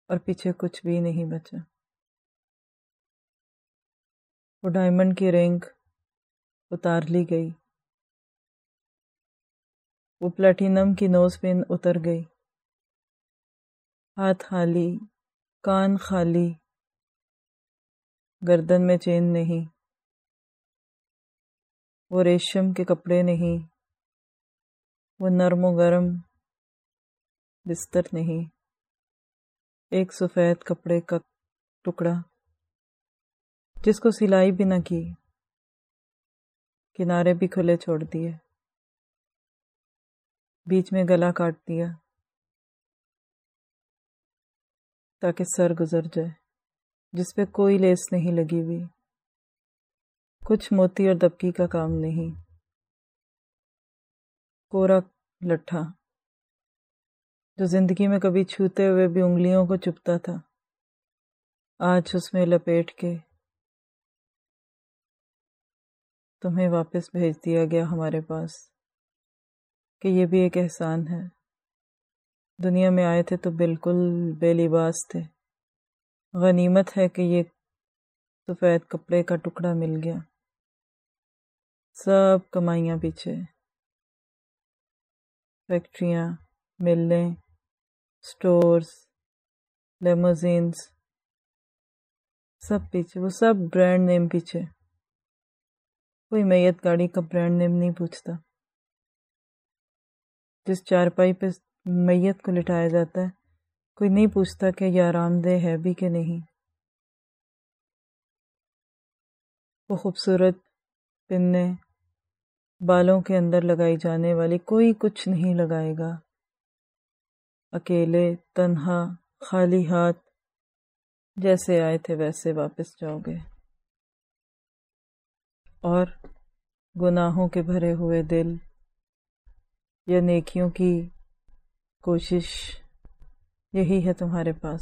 اور پیچھے کچھ بھی نہیں بچا۔ وہ ڈائمنڈ کی رنگ اتار لی گئی، وہ پلیٹینم کی نوز پن اتر گئی، ہاتھ خالی، کان خالی، گردن میں چین نہیں، وہ ریشم کے کپڑے نہیں، وہ نرم و گرم بستر نہیں، ایک سفید کپڑے کا ٹکڑا جس کو سلائی بھی نہ کی، کنارے بھی کھلے چھوڑ دیے، بیچ میں گلا کاٹ دیا تاکہ سر گزر جائے، جس پہ کوئی لیس نہیں لگی ہوئی، کچھ موتی اور دبکی کا کام نہیں، کورا لٹھا جو زندگی میں کبھی چھوتے ہوئے بھی انگلیوں کو چبھتا تھا، آج اس میں لپیٹ کے تمہیں واپس بھیج دیا گیا ہمارے پاس کہ یہ بھی ایک احسان ہے۔ دنیا میں آئے تھے تو بالکل بے لباس تھے، غنیمت ہے کہ یہ سفید کپڑے کا ٹکڑا مل گیا۔ سب کمائیاں پیچھے، فیکٹریاں، ملیں، سٹورز، لیموزینز، سب پیچھے، وہ سب برانڈ نیم پیچھے۔ کوئی میت گاڑی کا برانڈ نیم نہیں پوچھتا، جس چارپائی پہ میت کو لٹایا جاتا ہے کوئی نہیں پوچھتا کہ یہ آرام دہ ہے بھی کہ نہیں۔ وہ خوبصورت پنیں بالوں کے اندر لگائی جانے والی کوئی کچھ نہیں لگائے گا، اکیلے، تنہا، خالی ہاتھ، جیسے آئے تھے ویسے واپس جاؤ گے، اور گناہوں کے بھرے ہوئے دل یا نیکیوں کی کوشش یہی ہے تمہارے پاس۔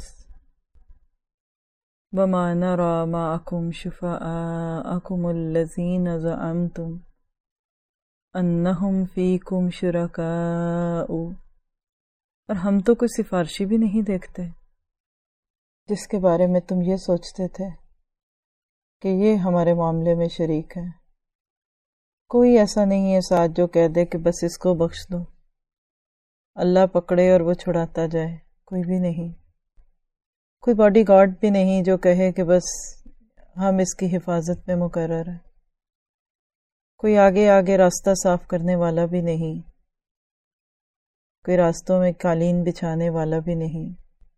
وَمَا نَرَى مَعَكُمْ شُفَعَاءَكُمُ الَّذِينَ زَعَمْتُمْ أَنَّهُمْ فِيكُمْ شُرَكَاءُ، اور ہم تو کوئی سفارشی بھی نہیں دیکھتے جس کے بارے میں تم یہ سوچتے تھے کہ یہ ہمارے معاملے میں شریک ہے۔ کوئی ایسا نہیں ہے ساتھ جو کہہ دے کہ بس اس کو بخش دو، اللہ پکڑے اور وہ چھڑاتا جائے، کوئی بھی نہیں۔ کوئی باڈی گارڈ بھی نہیں جو کہے کہ بس ہم اس کی حفاظت میں مقرر ہیں۔ کوئی آگے آگے راستہ صاف کرنے والا بھی نہیں، کوئی راستوں میں قالین بچھانے والا بھی نہیں۔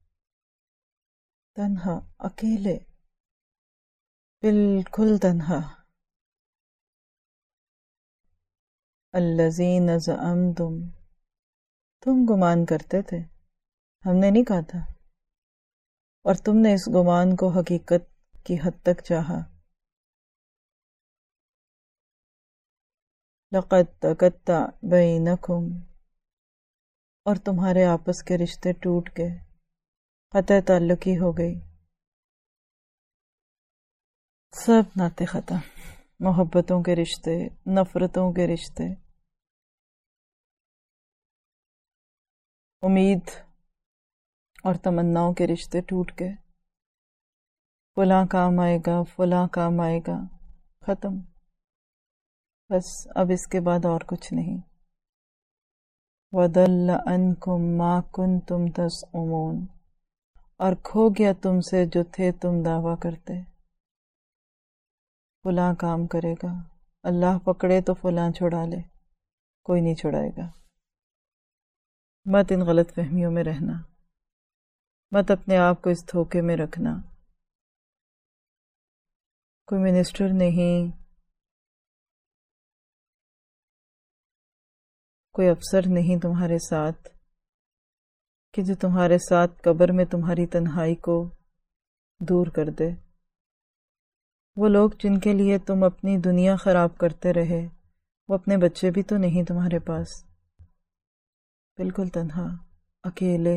تنہا، اکیلے، بالکل تنہا۔ الذین زعمتم، تم گمان کرتے تھے، ہم نے نہیں کہا تھا، اور تم نے اس گمان کو حقیقت کی حد تک چاہا۔ لقد تقطع بینکم، اور تمہارے آپس کے رشتے ٹوٹ گئے، قطع تعلقی ہو گئی، سب ناطے ختم، محبتوں کے رشتے، نفرتوں کے رشتے، امید اور تمناؤں کے رشتے ٹوٹ گئے، فلاں کام آئے گا، فلاں کام آئے گا، ختم، بس اب اس کے بعد اور کچھ نہیں۔ وَضَلَّ عَنْكُمْ مَا كُنْتُمْ تَزْعُمُونَ، اور کھو گیا تم سے جو تھے تم دعویٰ کرتے۔ فلاں کام کرے گا، اللہ پکڑے تو فلاں چھڑا لے، کوئی نہیں چھڑائے گا۔ مت ان غلط فہمیوں میں رہنا، مت اپنے آپ کو اس دھوکے میں رکھنا۔ کوئی منسٹر نہیں، کوئی افسر نہیں تمہارے ساتھ کہ جو تمہارے ساتھ قبر میں تمہاری تنہائی کو دور کر دے۔ وہ لوگ جن کے لیے تم اپنی دنیا خراب کرتے رہے، وہ اپنے بچے بھی تو نہیں تمہارے پاس، بالکل تنہا، اکیلے۔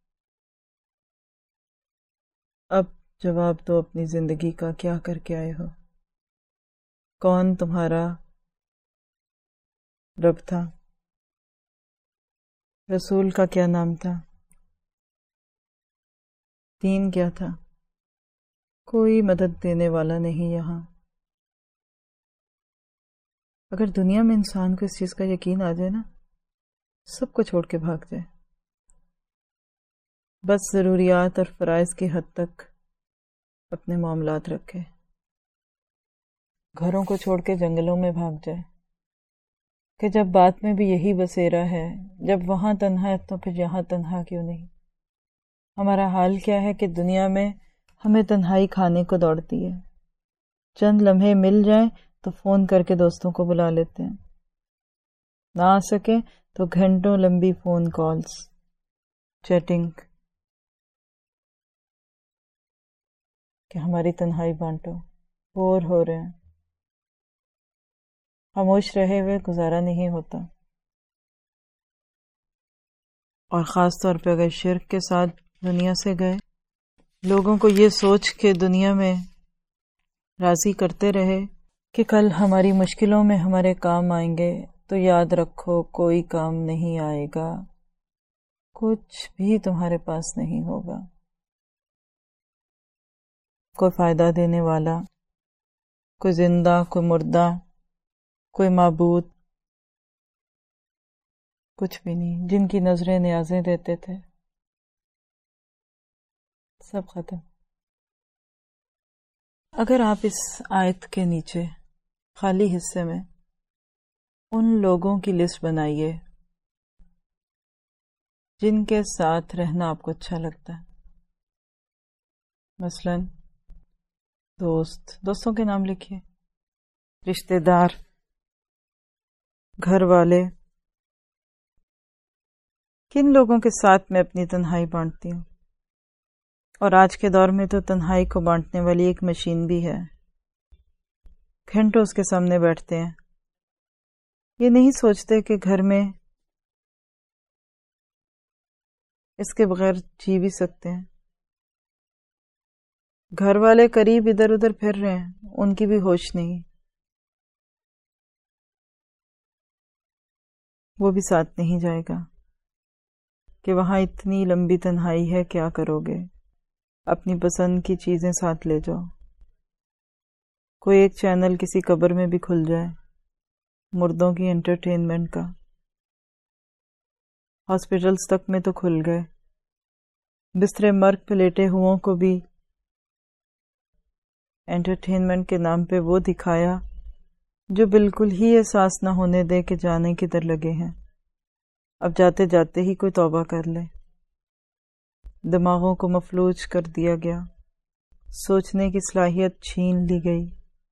اب جواب دو اپنی زندگی کا، کیا کر کے آئے ہو؟ کون تمہارا رب تھا؟ رسول کا کیا نام تھا؟ دین کیا تھا؟ کوئی مدد دینے والا نہیں یہاں۔ اگر دنیا میں انسان کو اس چیز کا یقین آ جائے نا، سب کو چھوڑ کے بھاگ جائے، بس ضروریات اور فرائض کی حد تک اپنے معاملات رکھے، گھروں کو چھوڑ کے جنگلوں میں بھاگ جائے، کہ جب بات میں بھی یہی بسیرا ہے، جب وہاں تنہا ہے تو پھر یہاں تنہا کیوں نہیں؟ ہمارا حال کیا ہے کہ دنیا میں ہمیں تنہائی کھانے کو دوڑتی ہے، چند لمحے مل جائیں تو فون کر کے دوستوں کو بلا لیتے ہیں، نہ آ سکے تو گھنٹوں لمبی فون کالز، چیٹنگ، کہ ہماری تنہائی بانٹو، بور ہو رہے ہیں۔ خاموش رہے ہوئے گزارا نہیں ہوتا، اور خاص طور پہ اگر شرک کے ساتھ دنیا سے گئے، لوگوں کو یہ سوچ کے دنیا میں راضی کرتے رہے کہ کل ہماری مشکلوں میں ہمارے کام آئیں گے، تو یاد رکھو کوئی کام نہیں آئے گا، کچھ بھی تمہارے پاس نہیں ہوگا، کوئی فائدہ دینے والا، کوئی زندہ، کوئی مردہ، کوئی معبود، کچھ بھی نہیں۔ جن کی نظریں نیازیں دیتے تھے، سب ختم۔ اگر آپ اس آیت کے نیچے خالی حصے میں ان لوگوں کی لسٹ بنائیے جن کے ساتھ رہنا آپ کو اچھا لگتا ہے، مثلا دوستوں کے نام لکھیے، رشتہ دار، گھر والے، کن لوگوں کے ساتھ میں اپنی تنہائی بانٹتی ہوں؟ اور آج کے دور میں تو تنہائی کو بانٹنے والی ایک مشین بھی ہے، گھنٹوں اس کے سامنے بیٹھتے ہیں، یہ نہیں سوچتے کہ گھر میں اس کے بغیر جی بھی سکتے ہیں، گھر والے قریب ادھر ادھر پھر رہے ہیں، ان کی بھی ہوش نہیں، وہ بھی ساتھ نہیں جائے گا کہ وہاں اتنی لمبی تنہائی ہے، کیا کرو گے؟ اپنی پسند کی چیزیں ساتھ لے جاؤ، کوئی ایک چینل کسی قبر میں بھی کھل جائے، مردوں کی انٹرٹینمنٹ کا، ہاسپٹلز تک میں تو کھل گئے، بستر مرگ پہ لیٹے ہوں کو بھی انٹرٹینمنٹ کے نام پہ وہ دکھایا جو بالکل ہی احساس نہ ہونے دے کہ جانے کدھر لگے ہیں، اب جاتے جاتے ہی کوئی توبہ کر لے۔ دماغوں کو مفلوج کر دیا گیا، سوچنے کی صلاحیت چھین لی گئی۔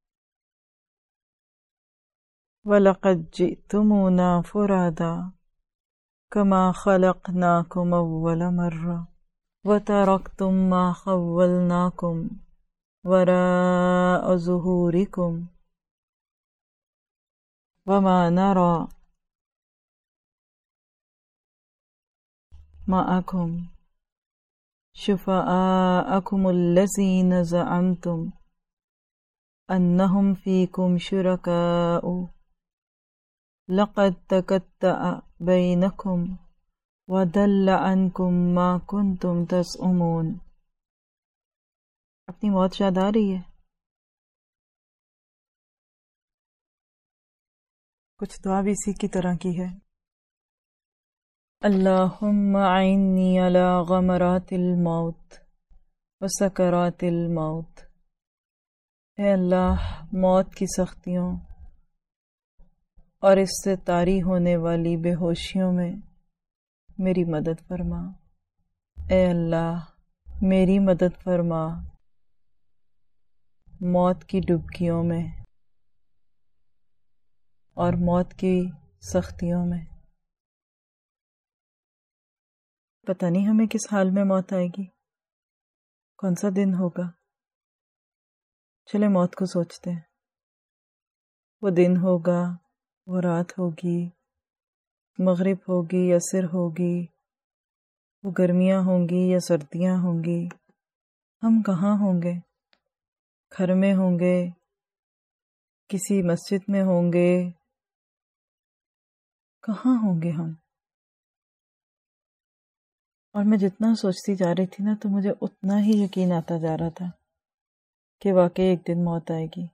وَلَقَدْ جِئْتُمُونَا فُرَادَىٰ كَمَا خَلَقْنَاكُمْ أَوَّلَ مَرَّةٍ وَتَرَكْتُم مَّا خَوَّلْنَاكُمْ وَرَاءَ ظُهُورِكُمْ وَمَا نَرَىٰ مَعَكُمْ شُفَعَاءَكُمُ الَّذِينَ زَعَمْتُمْ أَنَّهُمْ فِيكُمْ شُرَكَاءُ لَقَدْ تَقَطَّعَ بَيْنَكُمْ وَضَلَّ عَنْكُمْ مَا كُنْتُمْ تَزْعُمُونَ۔ اپنی موت یاد آ رہی ہے؟ کچھ دعا بھی اسی کی طرح کی ہے۔ اللہم اعنی علی غمرات الموت وسکرات الموت۔ اے اللہ، موت کی سختیوں اور اس سے طاری ہونے والی بے ہوشیوں میں میری مدد فرما۔ اے اللہ، میری مدد فرما موت کی ڈبکیوں میں اور موت کی سختیوں میں۔ پتہ نہیں ہمیں کس حال میں موت آئے گی، کون سا دن ہوگا۔ چلے موت کو سوچتے ہیں، وہ دن ہوگا، وہ رات ہوگی، مغرب ہوگی، عصر ہوگی، وہ گرمیاں ہوں گی یا سردیاں ہوں گی، ہم کہاں ہوں گے؟ گھر میں ہوں گے، کسی مسجد میں ہوں گے، کہاں ہوں گے ہم؟ اور میں جتنا سوچتی جا رہی تھی نا تو مجھے اتنا ہی یقین آتا جا رہا تھا کہ واقعی ایک دن موت آئے گی.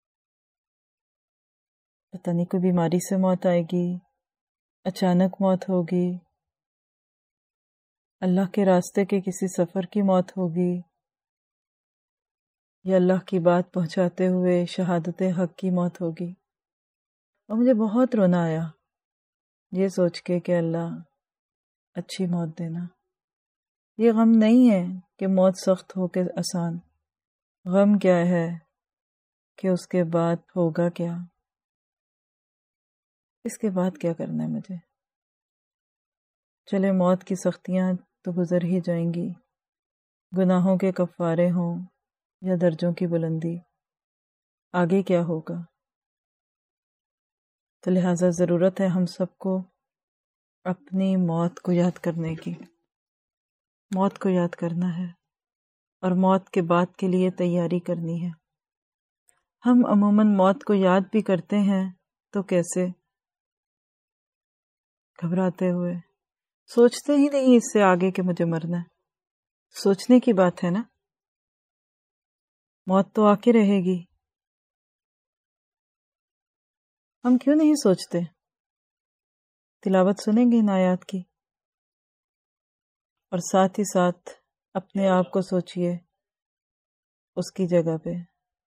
پتہ نہیں کوئی بیماری سے موت آئے گی، اچانک موت ہوگی، اللہ کے راستے کے کسی سفر کی موت ہوگی، یا اللہ کی بات پہنچاتے ہوئے شہادت حق کی موت ہوگی. اور مجھے بہت رونا آیا یہ سوچ کے کہ اللہ اچھی موت دینا. یہ غم نہیں ہے کہ موت سخت ہو کے آسان، غم کیا ہے کہ اس کے بعد ہوگا کیا، اس کے بعد کیا کرنا ہے مجھے. چلے موت کی سختیاں تو گزر ہی جائیں گی، گناہوں کے کفارے ہوں یا درجوں کی بلندی، آگے کیا ہوگا. تو لہٰذا ضرورت ہے ہم سب کو اپنی موت کو یاد کرنے کی. موت کو یاد کرنا ہے اور موت کے بعد کے لیے تیاری کرنی ہے. ہم عموماً موت کو یاد بھی کرتے ہیں تو کیسے؟ گھبراتے ہوئے، سوچتے ہی نہیں اس سے آگے کہ مجھے مرنا ہے. سوچنے کی بات ہے نا، موت تو آ کے رہے گی. ہم کیوں نہیں سوچتے؟ تلاوت سنیں گے ان آیات کی، اور ساتھ ہی ساتھ اپنے آپ کو سوچئے اس کی جگہ پہ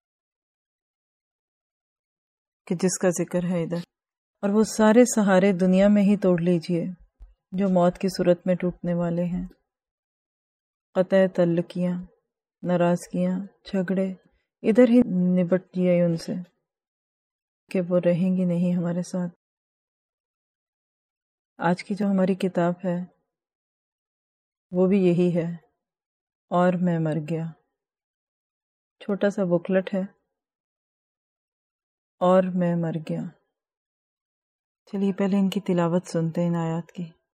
کہ جس کا ذکر ہے ادھر. اور وہ سارے سہارے دنیا میں ہی توڑ لیجئے جو موت کی صورت میں ٹوٹنے والے ہیں. قطع تعلقیاں، ناراضگیاں، جھگڑے، ادھر ہی نبٹ جائے ان سے کہ وہ رہیں گی نہیں ہمارے ساتھ. آج کی جو ہماری کتاب ہے وہ بھی یہی ہے، اور میں مر گیا. چھوٹا سا بکلٹ ہے، اور میں مر گیا. چلیے پہلے ان کی تلاوت سنتے ہیں ان آیات کی.